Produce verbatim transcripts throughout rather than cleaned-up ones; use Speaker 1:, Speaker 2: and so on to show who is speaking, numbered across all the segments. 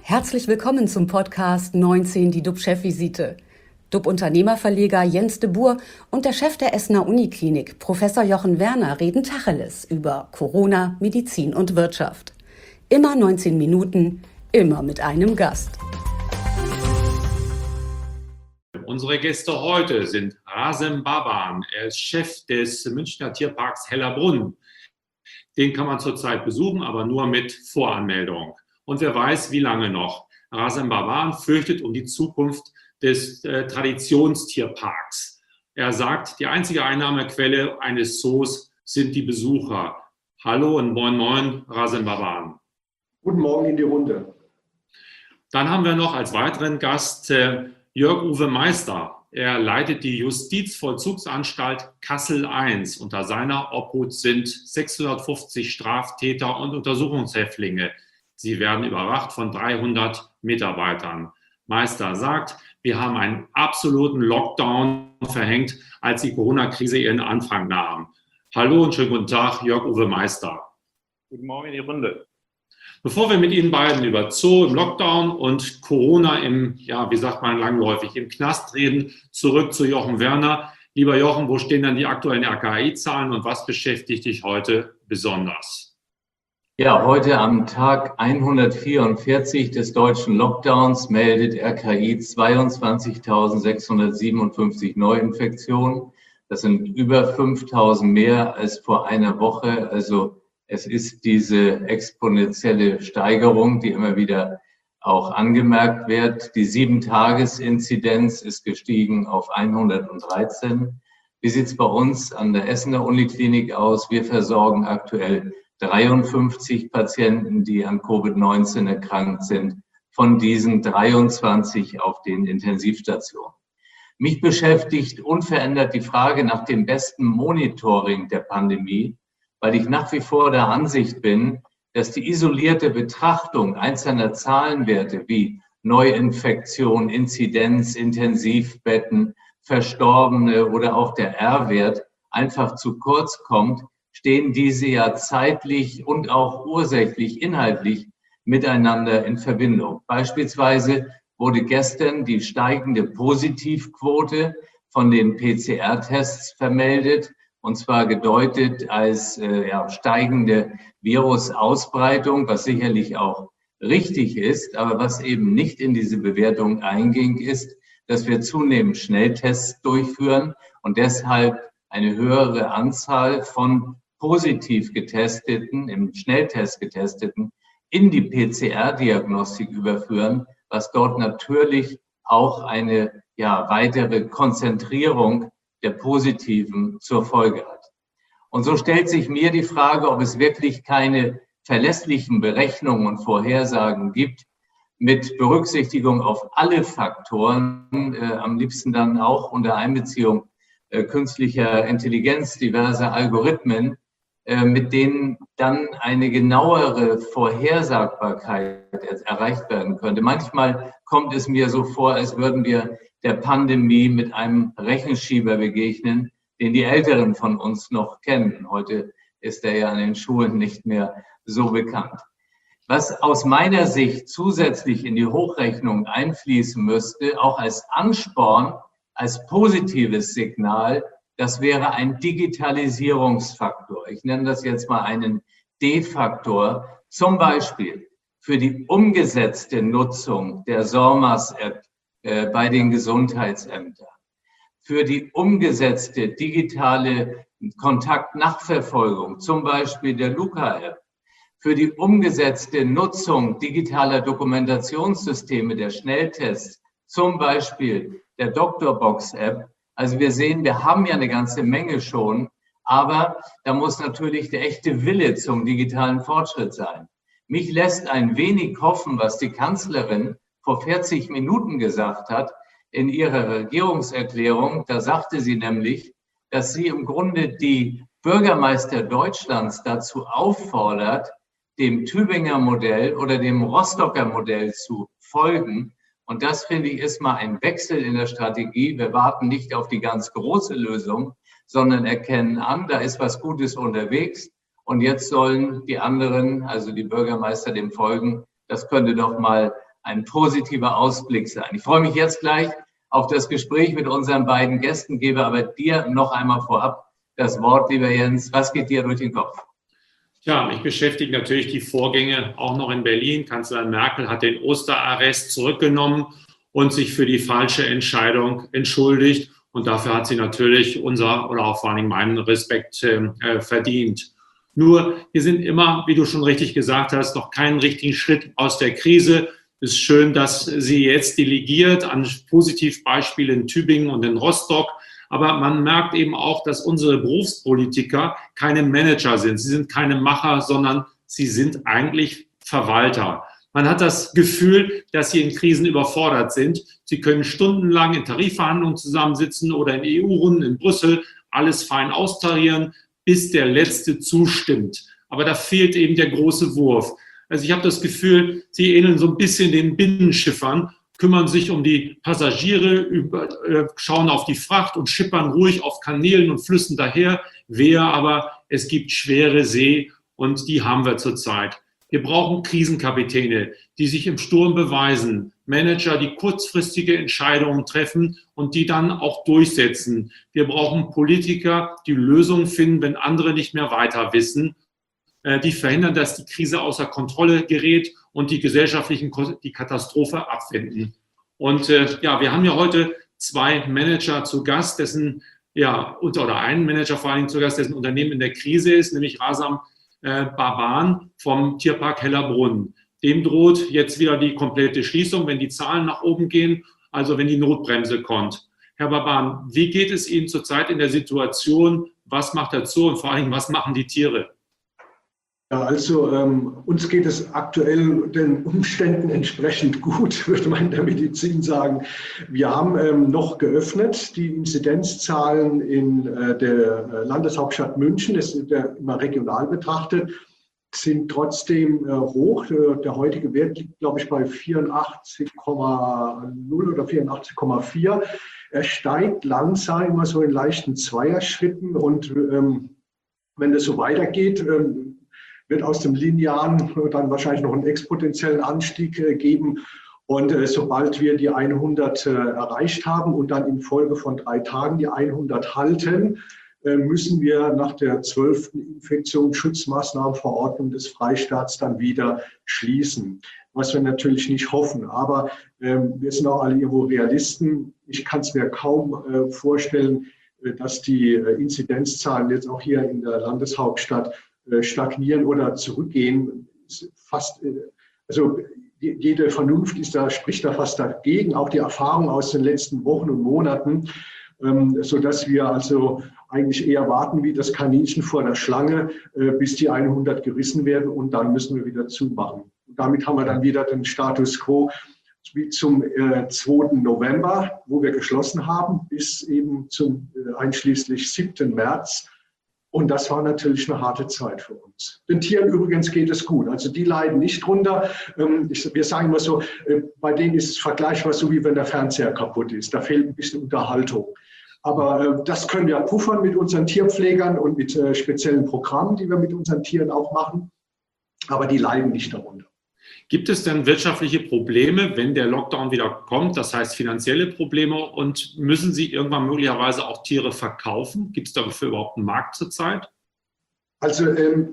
Speaker 1: Herzlich willkommen zum Podcast neunzehn, die D U B-Chefvisite. D U B-Unternehmerverleger Jens de Boer und der Chef der Essener Uniklinik, Professor Jochen Werner, reden Tacheles über Corona, Medizin und Wirtschaft. Immer neunzehn Minuten, immer mit einem Gast.
Speaker 2: Unsere Gäste heute sind Razem Baban. Er ist Chef des Münchner Tierparks Hellerbrunn. Den kann man zurzeit besuchen, aber nur mit Voranmeldung. Und wer weiß, wie lange noch. Razem Baban fürchtet um die Zukunft des äh, Traditionstierparks. Er sagt, die einzige Einnahmequelle eines Zoos sind die Besucher. Hallo und moin moin, Razem Baban.
Speaker 3: Guten Morgen in die Runde.
Speaker 2: Dann haben wir noch als weiteren Gast äh, Jörg-Uwe Meister. Er leitet die Justizvollzugsanstalt Kassel eins. Unter seiner Obhut sind sechshundertfünfzig Straftäter und Untersuchungshäftlinge. Sie werden überwacht von dreihundert Mitarbeitern. Meister sagt, wir haben einen absoluten Lockdown verhängt, als die Corona-Krise ihren Anfang nahm. Hallo und schönen guten Tag, Jörg-Uwe Meister.
Speaker 4: Guten Morgen in die Runde.
Speaker 2: Bevor wir mit Ihnen beiden über Zoo im Lockdown und Corona im, ja, wie sagt man langläufig, im Knast reden, zurück zu Jochen Werner. Lieber Jochen, wo stehen denn die aktuellen R K I-Zahlen und was beschäftigt dich heute besonders?
Speaker 5: Ja, heute am Tag hundertvierundvierzig des deutschen Lockdowns meldet R K I zweiundzwanzigtausendsechshundertsiebenundfünfzig Neuinfektionen. Das sind über fünftausend mehr als vor einer Woche. Also es ist diese exponentielle Steigerung, die immer wieder auch angemerkt wird. Die sieben-Tages-Inzidenz ist gestiegen auf hundertdreizehn. Wie sieht es bei uns an der Essener Uniklinik aus? Wir versorgen aktuell dreiundfünfzig Patienten, die an Covid neunzehn erkrankt sind, von diesen dreiundzwanzig auf den Intensivstationen. Mich beschäftigt unverändert die Frage nach dem besten Monitoring der Pandemie, weil ich nach wie vor der Ansicht bin, dass die isolierte Betrachtung einzelner Zahlenwerte wie Neuinfektion, Inzidenz, Intensivbetten, Verstorbene oder auch der R-Wert einfach zu kurz kommt, stehen diese ja zeitlich und auch ursächlich, inhaltlich miteinander in Verbindung. Beispielsweise wurde gestern die steigende Positivquote von den P C R-Tests vermeldet, und zwar gedeutet als äh, ja, steigende Virusausbreitung, was sicherlich auch richtig ist, aber was eben nicht in diese Bewertung einging, ist, dass wir zunehmend Schnelltests durchführen und deshalb eine höhere Anzahl von positiv getesteten, im Schnelltest getesteten, in die P C R-Diagnostik überführen, was dort natürlich auch eine ja, weitere Konzentrierung der Positiven zur Folge hat. Und so stellt sich mir die Frage, ob es wirklich keine verlässlichen Berechnungen und Vorhersagen gibt, mit Berücksichtigung auf alle Faktoren, äh, am liebsten dann auch unter Einbeziehung äh, künstlicher Intelligenz, diverser Algorithmen, mit denen dann eine genauere Vorhersagbarkeit erreicht werden könnte. Manchmal kommt es mir so vor, als würden wir der Pandemie mit einem Rechenschieber begegnen, den die Älteren von uns noch kennen. Heute ist er ja an den Schulen nicht mehr so bekannt. Was aus meiner Sicht zusätzlich in die Hochrechnung einfließen müsste, auch als Ansporn, als positives Signal, das wäre ein Digitalisierungsfaktor. Ich nenne das jetzt mal einen D-Faktor, zum Beispiel für die umgesetzte Nutzung der SORMAS-App äh, bei den Gesundheitsämtern, für die umgesetzte digitale Kontaktnachverfolgung, zum Beispiel der Luca-App, für die umgesetzte Nutzung digitaler Dokumentationssysteme der Schnelltests, zum Beispiel der Doktorbox-App. Also wir sehen, wir haben ja eine ganze Menge schon, aber da muss natürlich der echte Wille zum digitalen Fortschritt sein. Mich lässt ein wenig hoffen, was die Kanzlerin vor vierzig Minuten gesagt hat in ihrer Regierungserklärung. Da sagte sie nämlich, dass sie im Grunde die Bürgermeister Deutschlands dazu auffordert, dem Tübinger Modell oder dem Rostocker Modell zu folgen. Und das, finde ich, ist mal ein Wechsel in der Strategie. Wir warten nicht auf die ganz große Lösung, sondern erkennen an, da ist was Gutes unterwegs. Und jetzt sollen die anderen, also die Bürgermeister, dem folgen. Das könnte doch mal ein positiver Ausblick sein. Ich freue mich jetzt gleich auf das Gespräch mit unseren beiden Gästen, gebe aber dir noch einmal vorab das Wort, lieber Jens. Was geht dir durch den Kopf?
Speaker 2: Ja, mich beschäftigen natürlich die Vorgänge auch noch in Berlin. Kanzlerin Merkel hat den Osterarrest zurückgenommen und sich für die falsche Entscheidung entschuldigt. Und dafür hat sie natürlich unser oder auch vor allem meinen Respekt äh, verdient. Nur, wir sind immer, wie du schon richtig gesagt hast, noch keinen richtigen Schritt aus der Krise. Es ist schön, dass sie jetzt delegiert an Positivbeispiele in Tübingen und in Rostock. Aber man merkt eben auch, dass unsere Berufspolitiker keine Manager sind. Sie sind keine Macher, sondern sie sind eigentlich Verwalter. Man hat das Gefühl, dass sie in Krisen überfordert sind. Sie können stundenlang in Tarifverhandlungen zusammensitzen oder in E U-Runden in Brüssel, alles fein austarieren, bis der Letzte zustimmt. Aber da fehlt eben der große Wurf. Also ich habe das Gefühl, sie ähneln so ein bisschen den Binnenschiffern, kümmern sich um die Passagiere, über, äh, schauen auf die Fracht und schippern ruhig auf Kanälen und Flüssen daher. Wehe, aber es gibt schwere See und die haben wir zurzeit. Wir brauchen Krisenkapitäne, die sich im Sturm beweisen, Manager, die kurzfristige Entscheidungen treffen und die dann auch durchsetzen. Wir brauchen Politiker, die Lösungen finden, wenn andere nicht mehr weiter wissen, die verhindern, dass die Krise außer Kontrolle gerät und die gesellschaftlichen die Katastrophe abwenden. Und äh, ja, wir haben ja heute zwei Manager zu Gast, dessen ja unter oder einen Manager vor allem zu Gast, dessen Unternehmen in der Krise ist, nämlich Razan äh, Baban vom Tierpark Hellerbrunn. Dem droht jetzt wieder die komplette Schließung, wenn die Zahlen nach oben gehen, also wenn die Notbremse kommt. Herr Baban, wie geht es Ihnen zurzeit in der Situation? Was macht der Zoo und vor allem, was machen die Tiere?
Speaker 3: Ja, also ähm, uns geht es aktuell den Umständen entsprechend gut, würde man in der Medizin sagen. Wir haben ähm, noch geöffnet. Die Inzidenzzahlen in äh, der Landeshauptstadt München, das ist ja immer regional betrachtet, sind trotzdem äh, hoch. Der heutige Wert liegt, glaube ich, bei vierundachtzig Komma null oder vierundachtzig Komma vier. Er steigt langsam, immer so in leichten Zweierschritten. Und ähm, wenn das so weitergeht, ähm, wird aus dem linearen dann wahrscheinlich noch einen exponentiellen Anstieg äh, geben. Und äh, sobald wir die hundert äh, erreicht haben und dann in Folge von drei Tagen die hundert halten, äh, müssen wir nach der zwölften Infektionsschutzmaßnahmenverordnung des Freistaats dann wieder schließen. Was wir natürlich nicht hoffen. Aber äh, wir sind auch alle irgendwo Realisten. Ich kann es mir kaum äh, vorstellen, äh, dass die äh, Inzidenzzahlen jetzt auch hier in der Landeshauptstadt stagnieren oder zurückgehen. Fast, also jede Vernunft ist da, spricht da fast dagegen, auch die Erfahrung aus den letzten Wochen und Monaten, sodass wir also eigentlich eher warten wie das Kaninchen vor der Schlange, bis die hundert gerissen werden und dann müssen wir wieder zumachen. Und damit haben wir dann wieder den Status quo wie zum zweiten November, wo wir geschlossen haben, bis eben zum einschließlich siebten März. Und das war natürlich eine harte Zeit für uns. Den Tieren übrigens geht es gut. Also die leiden nicht drunter. Wir sagen immer so, bei denen ist es vergleichbar so, wie wenn der Fernseher kaputt ist. Da fehlt ein bisschen Unterhaltung. Aber das können wir puffern mit unseren Tierpflegern und mit speziellen Programmen, die wir mit unseren Tieren auch machen. Aber die leiden nicht darunter.
Speaker 2: Gibt es denn wirtschaftliche Probleme, wenn der Lockdown wieder kommt, das heißt finanzielle Probleme, und müssen Sie irgendwann möglicherweise auch Tiere verkaufen? Gibt es dafür überhaupt einen Markt zurzeit?
Speaker 3: Also ähm,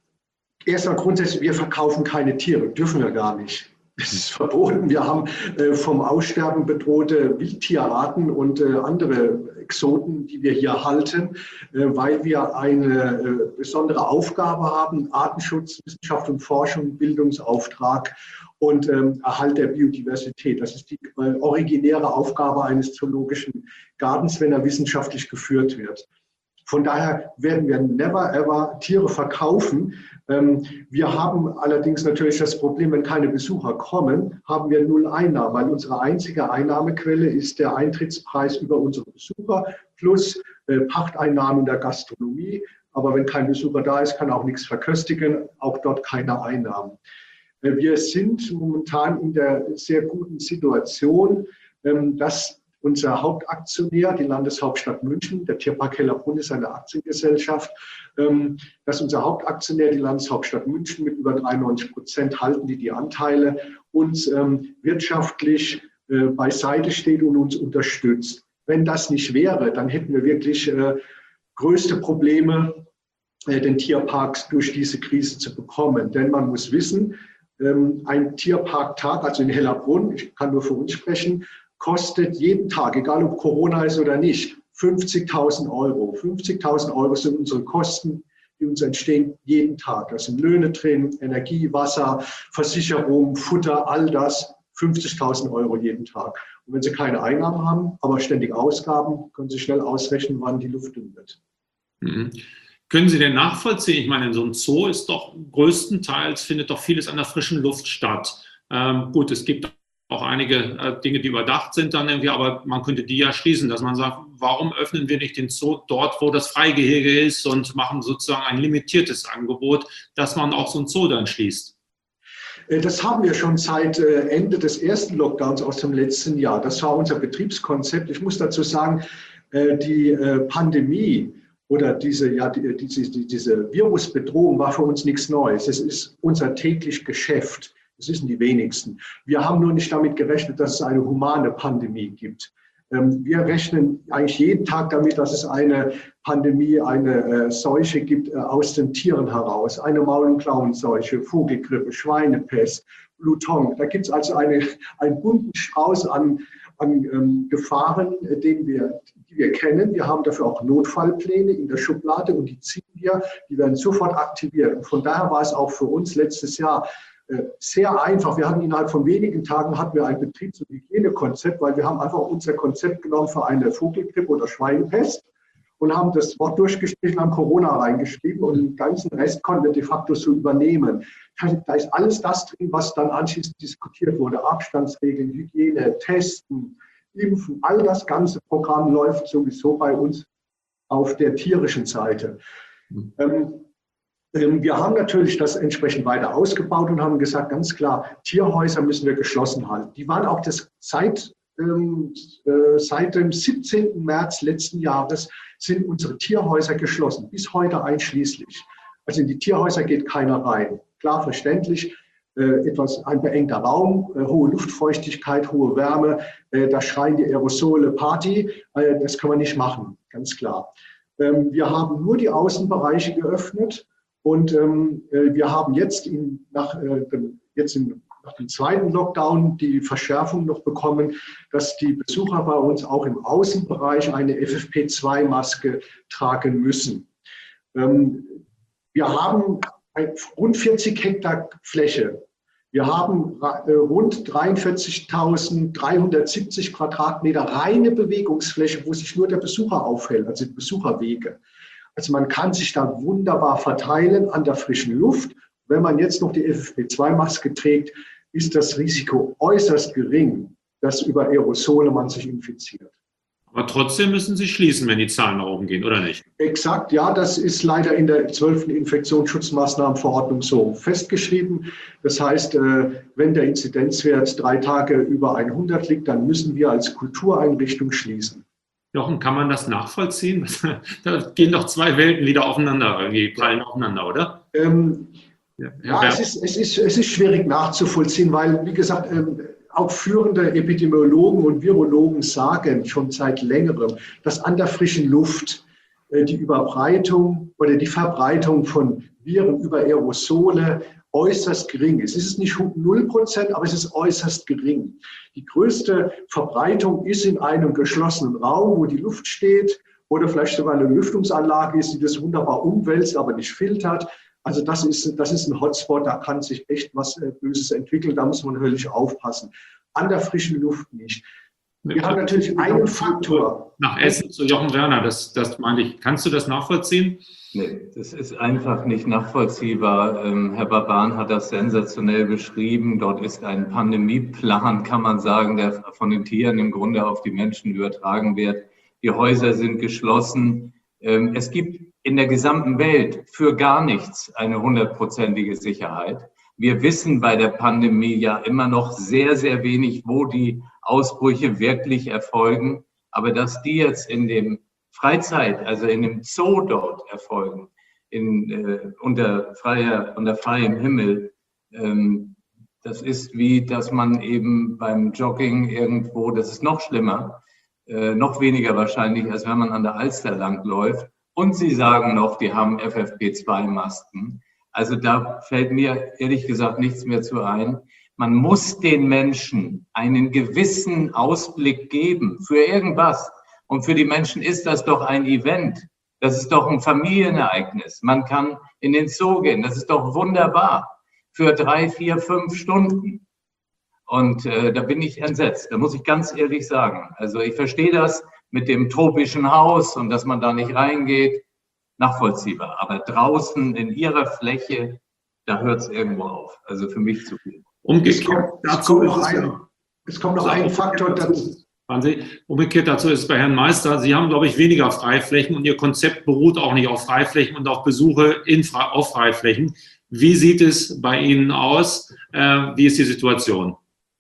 Speaker 3: erstmal grundsätzlich, wir verkaufen keine Tiere, dürfen wir gar nicht. Das ist verboten. Wir haben äh, vom Aussterben bedrohte Wildtierarten und äh, andere Exoten, die wir hier halten, äh, weil wir eine äh, besondere Aufgabe haben: Artenschutz, Wissenschaft und Forschung, Bildungsauftrag und ähm, Erhalt der Biodiversität. Das ist die äh, originäre Aufgabe eines zoologischen Gartens, wenn er wissenschaftlich geführt wird. Von daher werden wir never ever Tiere verkaufen. Wir haben allerdings natürlich das Problem, wenn keine Besucher kommen, haben wir null Einnahmen, weil unsere einzige Einnahmequelle ist der Eintrittspreis über unsere Besucher plus Pachteinnahmen in der Gastronomie. Aber wenn kein Besucher da ist, kann auch nichts verköstigen, auch dort keine Einnahmen. Wir sind momentan in der sehr guten Situation, dass unser Hauptaktionär, die Landeshauptstadt München, der Tierpark Hellerbrunn ist eine Aktiengesellschaft, ähm, dass unser Hauptaktionär, die Landeshauptstadt München, mit über dreiundneunzig Prozent halten die die Anteile, uns ähm, wirtschaftlich äh, beiseite steht und uns unterstützt. Wenn das nicht wäre, dann hätten wir wirklich äh, größte Probleme, äh, den Tierparks durch diese Krise zu bekommen. Denn man muss wissen, ähm, ein Tierparktag, also in Hellerbrunn, ich kann nur für uns sprechen, kostet jeden Tag, egal ob Corona ist oder nicht, fünfzigtausend Euro. fünfzigtausend Euro sind unsere Kosten, die uns entstehen jeden Tag. Da sind Löhne drin, Energie, Wasser, Versicherung, Futter, all das. fünfzigtausend Euro jeden Tag. Und wenn Sie keine Einnahmen haben, aber ständig Ausgaben, können Sie schnell ausrechnen, wann die Luft dünn wird.
Speaker 2: Mhm. Können Sie denn nachvollziehen? Ich meine, in so einem Zoo ist doch größtenteils, findet doch vieles an der frischen Luft statt. Ähm, gut, es gibt auch einige äh, Dinge, die überdacht sind dann irgendwie, aber man könnte die ja schließen, dass man sagt, warum öffnen wir nicht den Zoo dort, wo das Freigehege ist und machen sozusagen ein limitiertes Angebot, dass man auch so ein Zoo dann schließt?
Speaker 3: Das haben wir schon seit Ende des ersten Lockdowns aus dem letzten Jahr. Das war unser Betriebskonzept. Ich muss dazu sagen, die Pandemie oder diese, ja, diese, diese Virusbedrohung war für uns nichts Neues. Es ist unser täglich Geschäft. Das wissen die wenigsten. Wir haben nur nicht damit gerechnet, dass es eine humane Pandemie gibt. Wir rechnen eigentlich jeden Tag damit, dass es eine Pandemie, eine Seuche gibt aus den Tieren heraus. Eine Maul- und Klauenseuche, Vogelgrippe, Schweinepest, Bluton. Da gibt es also eine, einen bunten Strauß an, an ähm, Gefahren, den wir, die wir kennen. Wir haben dafür auch Notfallpläne in der Schublade und die ziehen wir, die werden sofort aktiviert. Und von daher war es auch für uns letztes Jahr sehr einfach. Wir hatten innerhalb von wenigen Tagen hatten wir ein Betriebs- und Hygienekonzept, weil wir haben einfach unser Konzept genommen für eine Vogelgrippe oder Schweinepest und haben das Wort durchgestrichen, haben Corona reingeschrieben und den ganzen Rest konnten wir de facto so übernehmen. Da ist alles das drin, was dann anschließend diskutiert wurde. Abstandsregeln, Hygiene, Testen, Impfen, all das ganze Programm läuft sowieso bei uns auf der tierischen Seite. Mhm. Ähm, Wir haben natürlich das entsprechend weiter ausgebaut und haben gesagt, ganz klar, Tierhäuser müssen wir geschlossen halten. Die waren auch das seit, ähm, äh, seit dem siebzehnten März letzten Jahres sind unsere Tierhäuser geschlossen, bis heute einschließlich. Also in die Tierhäuser geht keiner rein. Klar, verständlich, äh, etwas ein beengter Raum, äh, hohe Luftfeuchtigkeit, hohe Wärme, äh, da schreien die Aerosole Party, äh, das können wir nicht machen, ganz klar. Ähm, wir haben nur die Außenbereiche geöffnet. Und ähm, wir haben jetzt, in, nach, äh, jetzt in, nach dem zweiten Lockdown die Verschärfung noch bekommen, dass die Besucher bei uns auch im Außenbereich eine F F P zwei Maske tragen müssen. Ähm, wir haben ein, rund vierzig Hektar Fläche. Wir haben äh, rund dreiundvierzigtausenddreihundertsiebzig Quadratmeter reine Bewegungsfläche, wo sich nur der Besucher aufhält, also die Besucherwege. Also man kann sich da wunderbar verteilen an der frischen Luft. Wenn man jetzt noch die F F P zwei Maske trägt, ist das Risiko äußerst gering, dass über Aerosole man sich infiziert.
Speaker 2: Aber trotzdem müssen Sie schließen, wenn die Zahlen nach oben gehen, oder nicht?
Speaker 3: Exakt, ja, das ist leider in der zwölften Infektionsschutzmaßnahmenverordnung so festgeschrieben. Das heißt, wenn der Inzidenzwert drei Tage über hundert liegt, dann müssen wir als Kultureinrichtung schließen.
Speaker 2: Jochen, kann man das nachvollziehen? Da gehen doch zwei Welten wieder aufeinander, irgendwie prallen aufeinander, oder?
Speaker 3: Ähm,
Speaker 2: ja,
Speaker 3: ja, es ist, es, ist, es ist schwierig nachzuvollziehen, weil, wie gesagt, ähm, auch führende Epidemiologen und Virologen sagen schon seit längerem, dass an der frischen Luft äh, die Überbreitung oder die Verbreitung von Viren über Aerosole äußerst gering ist. Es ist nicht null Prozent, aber es ist äußerst gering. Die größte Verbreitung ist in einem geschlossenen Raum, wo die Luft steht oder vielleicht sogar eine Lüftungsanlage ist, die das wunderbar umwälzt, aber nicht filtert. Also das ist, das ist ein Hotspot, da kann sich echt was Böses entwickeln, da muss man höllisch aufpassen. An der frischen Luft nicht. Wir haben natürlich einen Faktor.
Speaker 2: Nach Essen zu Jochen Werner, das, das meine ich. Kannst du das nachvollziehen?
Speaker 5: Nee, das ist einfach nicht nachvollziehbar. Ähm, Herr Baban hat das sensationell beschrieben. Dort ist ein Pandemieplan, kann man sagen, der von den Tieren im Grunde auf die Menschen übertragen wird. Die Häuser sind geschlossen. Ähm, es gibt in der gesamten Welt für gar nichts eine hundertprozentige Sicherheit. Wir wissen bei der Pandemie ja immer noch sehr, sehr wenig, wo die Ausbrüche wirklich erfolgen. Aber dass die jetzt in dem Freizeit, also in dem Zoo dort erfolgen, in, äh, unter, freier, unter freiem Himmel, ähm, das ist wie, dass man eben beim Jogging irgendwo, das ist noch schlimmer, äh, noch weniger wahrscheinlich, als wenn man an der Alster langläuft. Und Sie sagen noch, die haben F F P zwei Masken. Also da fällt mir ehrlich gesagt nichts mehr zu ein. Man muss den Menschen einen gewissen Ausblick geben für irgendwas. Und für die Menschen ist das doch ein Event. Das ist doch ein Familienereignis. Man kann in den Zoo gehen. Das ist doch wunderbar. Für drei, vier, fünf Stunden. Und äh, da bin ich entsetzt. Da muss ich ganz ehrlich sagen. Also ich verstehe das mit dem tropischen Haus und dass man da nicht reingeht. Nachvollziehbar. Aber draußen in ihrer Fläche, da hört es irgendwo auf. Also für mich zu viel.
Speaker 2: Umgekehrt dazu
Speaker 3: noch
Speaker 2: ist
Speaker 3: ein,
Speaker 2: ja,
Speaker 3: es kommt noch ein Faktor dazu.
Speaker 2: Umgekehrt dazu ist bei Herrn Meister, Sie haben, glaube ich, weniger Freiflächen und Ihr Konzept beruht auch nicht auf Freiflächen und auf Besuche in, auf Freiflächen. Wie sieht es bei Ihnen aus? Äh, wie ist die Situation?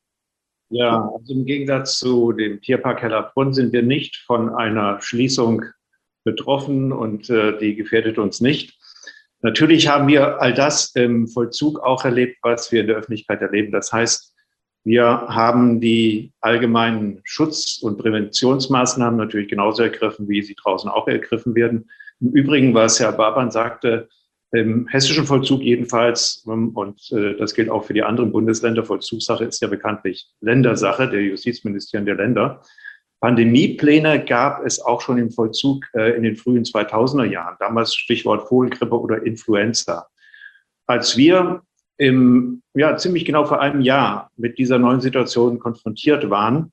Speaker 4: Ja, also im Gegensatz zu dem Tierpark Hellerbrunn sind wir nicht von einer Schließung betroffen und äh, die gefährdet uns nicht. Natürlich haben wir all das im Vollzug auch erlebt, was wir in der Öffentlichkeit erleben. Das heißt, wir haben die allgemeinen Schutz- und Präventionsmaßnahmen natürlich genauso ergriffen, wie sie draußen auch ergriffen werden. Im Übrigen, was Herr Barban sagte, im hessischen Vollzug jedenfalls, und äh, das gilt auch für die anderen Bundesländer, Vollzugssache ist ja bekanntlich Ländersache der Justizministerien der Länder. Pandemiepläne gab es auch schon im Vollzug äh, in den frühen zweitausender Jahren, damals Stichwort Vogelgrippe oder Influenza. Als wir im, ja, ziemlich genau vor einem Jahr mit dieser neuen Situation konfrontiert waren,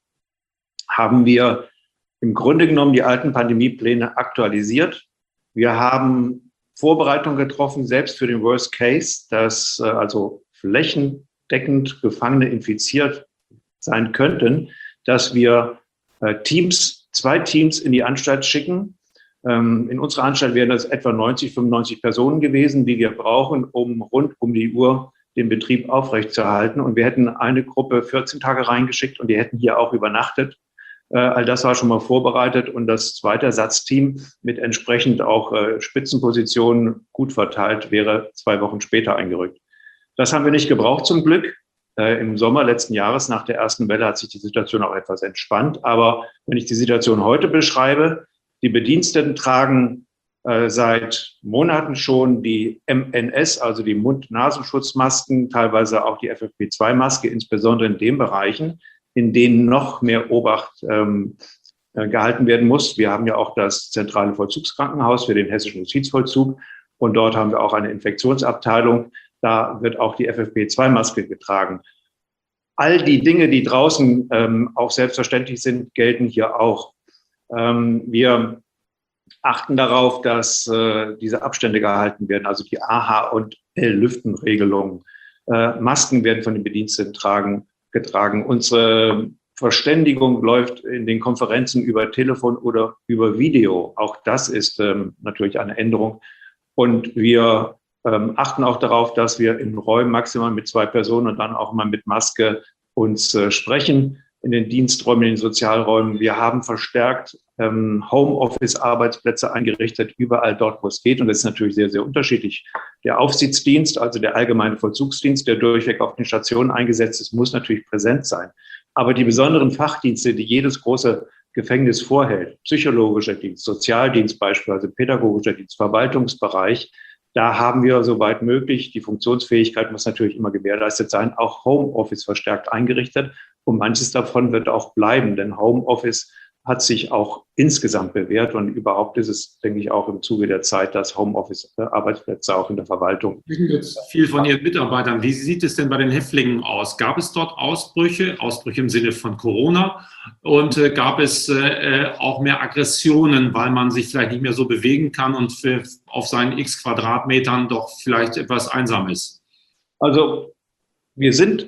Speaker 4: haben wir im Grunde genommen die alten Pandemiepläne aktualisiert. Wir haben Vorbereitungen getroffen, selbst für den Worst Case, dass äh, also flächendeckend Gefangene infiziert sein könnten, dass wir äh, Teams, zwei Teams in die Anstalt schicken. Ähm, in unserer Anstalt wären das etwa neunzig, fünfundneunzig Personen gewesen, die wir brauchen, um rund um die Uhr den Betrieb aufrechtzuerhalten. Und wir hätten eine Gruppe vierzehn Tage reingeschickt und die hätten hier auch übernachtet. Äh, all das war schon mal vorbereitet und das zweite Ersatzteam mit entsprechend auch äh, Spitzenpositionen gut verteilt wäre zwei Wochen später eingerückt. Das haben wir nicht gebraucht zum Glück. Äh, Im Sommer letzten Jahres nach der ersten Welle hat sich die Situation auch etwas entspannt. Aber wenn ich die Situation heute beschreibe, die Bediensteten tragen äh, seit Monaten schon die M N S, also die Mund-Nasenschutzmasken, teilweise auch die F F P zwei Maske, insbesondere in den Bereichen, in denen noch mehr Obacht ähm, äh, gehalten werden muss. Wir haben ja auch das zentrale Vollzugskrankenhaus für den hessischen Justizvollzug und dort haben wir auch eine Infektionsabteilung. Da wird auch die F F P zwei Maske getragen. All die Dinge, die draußen ähm, auch selbstverständlich sind, gelten hier auch. Ähm, wir achten darauf, dass äh, diese Abstände gehalten werden, also die A H und L-Lüftenregelungen. Äh, Masken werden von den Bediensteten tragen, getragen. Unsere Verständigung läuft in den Konferenzen über Telefon oder über Video. Auch das ist ähm, natürlich eine Änderung. Und wir ähm, achten auch darauf, dass wir in Räumen maximal mit zwei Personen und dann auch mal mit Maske uns äh, sprechen. In den Diensträumen, in den Sozialräumen. Wir haben verstärkt ähm, Homeoffice-Arbeitsplätze eingerichtet, überall dort, wo es geht. Und das ist natürlich sehr, sehr unterschiedlich. Der Aufsichtsdienst, also der allgemeine Vollzugsdienst, der durchweg auf den Stationen eingesetzt ist, muss natürlich präsent sein. Aber die besonderen Fachdienste, die jedes große Gefängnis vorhält, psychologischer Dienst, Sozialdienst beispielsweise, pädagogischer Dienst, Verwaltungsbereich, da haben wir soweit möglich, die Funktionsfähigkeit muss natürlich immer gewährleistet sein, auch Homeoffice verstärkt eingerichtet. Und manches davon wird auch bleiben, denn Homeoffice hat sich auch insgesamt bewährt. Und überhaupt ist es, denke ich, auch im Zuge der Zeit, dass Homeoffice-Arbeitsplätze auch in der Verwaltung.
Speaker 2: Wir sprechen jetzt viel von Ihren Mitarbeitern. Wie sieht es denn bei den Häftlingen aus? Gab es dort Ausbrüche, Ausbrüche im Sinne von Corona? Und äh, gab es äh, auch mehr Aggressionen, weil man sich vielleicht nicht mehr so bewegen kann und für, auf seinen x Quadratmetern doch vielleicht etwas einsam ist?
Speaker 4: Also wir sind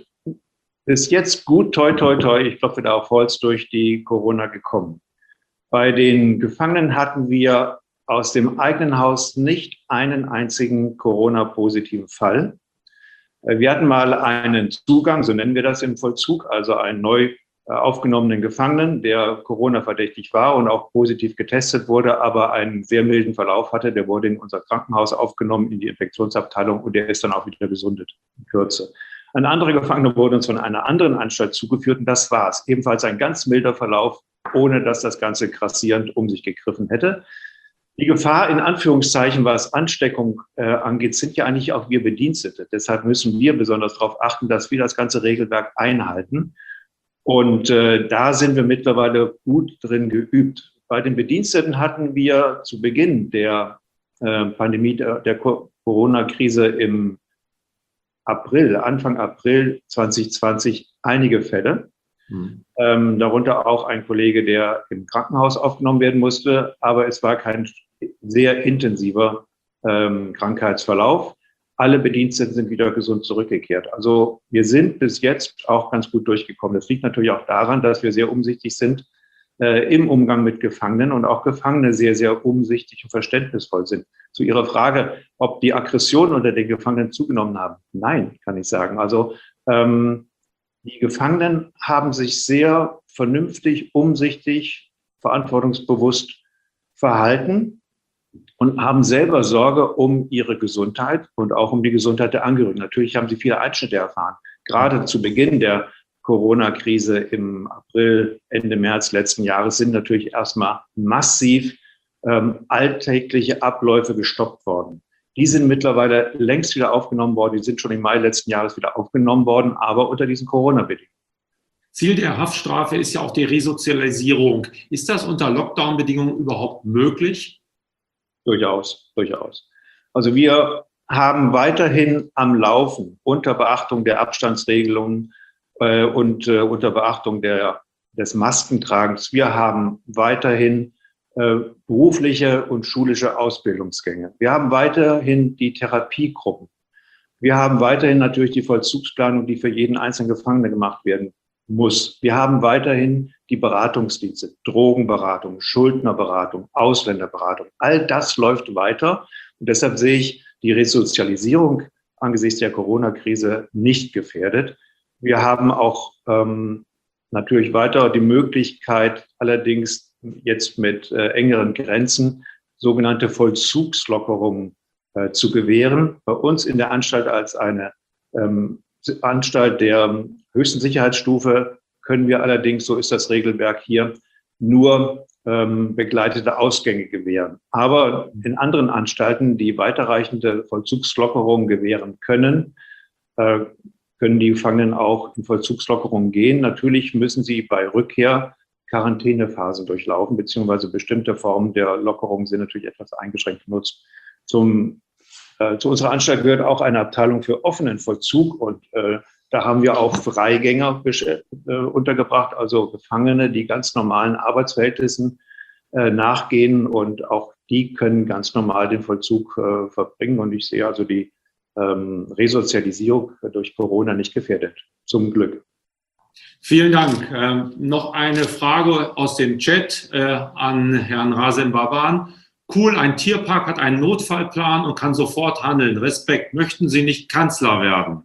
Speaker 4: bis jetzt gut, toi, toi, toi, ich klopfe da auf Holz, durch die Corona gekommen. Bei den Gefangenen hatten wir aus dem eigenen Haus nicht einen einzigen Corona-positiven Fall. Wir hatten mal einen Zugang, so nennen wir das im Vollzug, also ein neu aufgenommenen Gefangenen, der Corona-verdächtig war und auch positiv getestet wurde, aber einen sehr milden Verlauf hatte. Der wurde in unser Krankenhaus aufgenommen, in die Infektionsabteilung, und der ist dann auch wieder gesundet in Kürze. Ein anderer Gefangener wurde uns von einer anderen Anstalt zugeführt, und das war's. Ebenfalls ein ganz milder Verlauf, ohne dass das Ganze grassierend um sich gegriffen hätte. Die Gefahr, in Anführungszeichen, was Ansteckung äh, angeht, sind ja eigentlich auch wir Bedienstete. Deshalb müssen wir besonders darauf achten, dass wir das ganze Regelwerk einhalten. Und äh, da sind wir mittlerweile gut drin geübt. Bei den Bediensteten hatten wir zu Beginn der äh, Pandemie, der, der Corona-Krise im April, Anfang April zwanzig zwanzig, einige Fälle. Mhm. Ähm, darunter auch ein Kollege, der im Krankenhaus aufgenommen werden musste. Aber es war kein sehr intensiver ähm, Krankheitsverlauf. Alle Bediensteten sind wieder gesund zurückgekehrt. Also wir sind bis jetzt auch ganz gut durchgekommen. Das liegt natürlich auch daran, dass wir sehr umsichtig sind äh, im Umgang mit Gefangenen und auch Gefangene sehr, sehr umsichtig und verständnisvoll sind. Zu Ihrer Frage, ob die Aggressionen unter den Gefangenen zugenommen haben. Nein, kann ich sagen. Also ähm, die Gefangenen haben sich sehr vernünftig, umsichtig, verantwortungsbewusst verhalten und haben selber Sorge um ihre Gesundheit und auch um die Gesundheit der Angehörigen. Natürlich haben sie viele Einschnitte erfahren. Gerade zu Beginn der Corona-Krise im April, Ende März letzten Jahres sind natürlich erstmal massiv ähm, alltägliche Abläufe gestoppt worden. Die sind mittlerweile längst wieder aufgenommen worden. Die sind schon im Mai letzten Jahres wieder aufgenommen worden, aber unter diesen Corona-Bedingungen.
Speaker 2: Ziel der Haftstrafe ist ja auch die Resozialisierung. Ist das unter Lockdown-Bedingungen überhaupt möglich?
Speaker 4: Durchaus, durchaus. Also wir haben weiterhin am Laufen unter Beachtung der Abstandsregelungen äh, und äh, unter Beachtung der, des Maskentragens. Wir haben weiterhin äh, berufliche und schulische Ausbildungsgänge. Wir haben weiterhin die Therapiegruppen. Wir haben weiterhin natürlich die Vollzugsplanung, die für jeden einzelnen Gefangenen gemacht werden muss. Wir haben weiterhin die Beratungsdienste, Drogenberatung, Schuldnerberatung, Ausländerberatung. All das läuft weiter. Und deshalb sehe ich die Resozialisierung angesichts der Corona-Krise nicht gefährdet. Wir haben auch ähm, natürlich weiter die Möglichkeit, allerdings jetzt mit äh, engeren Grenzen, sogenannte Vollzugslockerungen äh, zu gewähren. Bei uns in der Anstalt als eine ähm, Anstalt der höchsten Sicherheitsstufe können wir allerdings, so ist das Regelwerk hier, nur ähm, begleitete Ausgänge gewähren. Aber in anderen Anstalten, die weiterreichende Vollzugslockerungen gewähren können, äh, können die Gefangenen auch in Vollzugslockerungen gehen. Natürlich müssen sie bei Rückkehr Quarantänephasen durchlaufen, beziehungsweise bestimmte Formen der Lockerung sind natürlich etwas eingeschränkt genutzt. Zum, äh, zu unserer Anstalt gehört auch eine Abteilung für offenen Vollzug und äh, da haben wir auch Freigänger äh, untergebracht, also Gefangene, die ganz normalen Arbeitsverhältnissen äh, nachgehen und auch die können ganz normal den Vollzug äh, verbringen. Und ich sehe also die ähm, Resozialisierung durch Corona nicht gefährdet, zum Glück.
Speaker 2: Vielen Dank. Ähm, noch eine Frage aus dem Chat äh, an Herrn Razem Baban. Cool, ein Tierpark hat einen Notfallplan und kann sofort handeln. Respekt. Möchten Sie nicht Kanzler werden?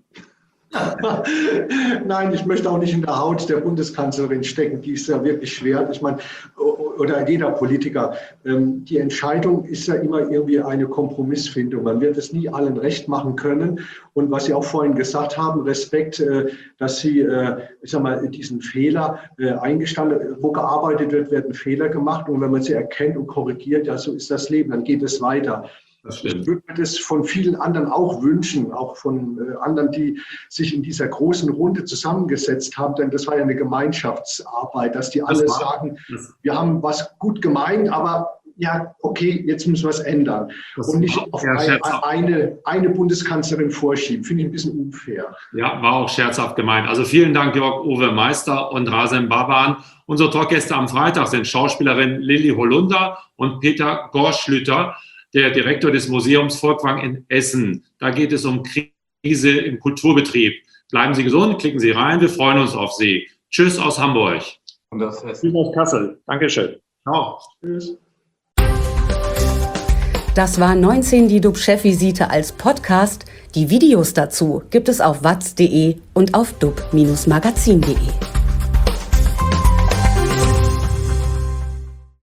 Speaker 3: Nein, ich möchte auch nicht in der Haut der Bundeskanzlerin stecken, die ist ja wirklich schwer. Ich meine, oder jeder Politiker. Die Entscheidung ist ja immer irgendwie eine Kompromissfindung. Man wird es nie allen recht machen können. Und was Sie auch vorhin gesagt haben, Respekt, dass Sie, ich sag mal, diesen Fehler eingestanden, wo gearbeitet wird, werden Fehler gemacht. Und wenn man sie erkennt und korrigiert, ja, so ist das Leben, dann geht es weiter. Ich würde mir das von vielen anderen auch wünschen, auch von äh, anderen, die sich in dieser großen Runde zusammengesetzt haben, denn das war ja eine Gemeinschaftsarbeit, dass die alle sagen, wir haben was gut gemeint, aber ja, okay, jetzt müssen wir es ändern. Das und nicht auf ein, eine, eine Bundeskanzlerin vorschieben. Finde ich ein bisschen unfair.
Speaker 2: Ja, war auch scherzhaft gemeint. Also vielen Dank, Jörg-Uwe Meister und Razem Baban. Unsere Talkgäste am Freitag sind Schauspielerin Lilly Holunder und Peter Gorschlüter, der Direktor des Museums Volkwang in Essen. Da geht es um Krise im Kulturbetrieb. Bleiben Sie gesund, klicken Sie rein, wir freuen uns auf Sie. Tschüss aus Hamburg.
Speaker 4: Und aus Essen. aus Kassel. Dankeschön.
Speaker 2: Ciao.
Speaker 3: Tschüss.
Speaker 1: Das war neunzehn die D U B-Chefvisite als Podcast. Die Videos dazu gibt es auf watz punkt de und auf dub Bindestrich magazin punkt de.